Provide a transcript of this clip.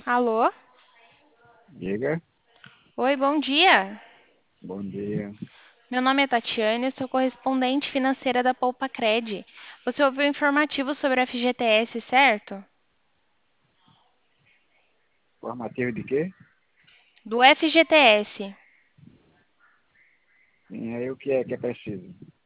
Alô? Diga, Oi, bom dia. bom dia. Meu nome é Tatiane, eu sou correspondente financeira da Poupa Cred. Você ouviu o informativo sobre o FGTS, certo? Formativo de quê? Do FGTS. Sim, aí o que é preciso?